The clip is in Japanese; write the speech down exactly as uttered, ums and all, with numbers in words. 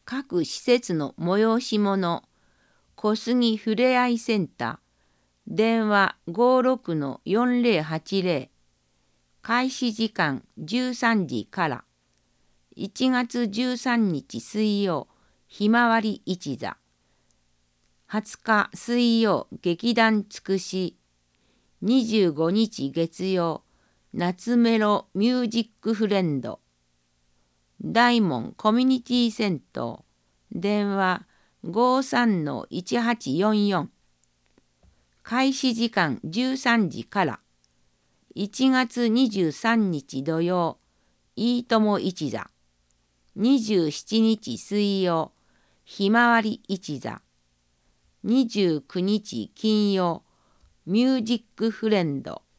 各施設の催し物、小杉ふれあいセンター、電話 ごろくのよんぜろはちぜろ、開始時間じゅうさんじから、いちがつじゅうさんにち水曜、ひまわり一座、はつか水曜、劇団つくし、にじゅうごにち月曜、夏メロミュージックフレンド、大門コミュニティ銭湯、電話 ごさんのいちはちよんよん、開始時間じゅうさんじから、いちがつにじゅうさんにち土曜、いいとも一座、にじゅうしちにち水曜、ひまわり一座、にじゅうくにち金曜、ミュージックフレンド、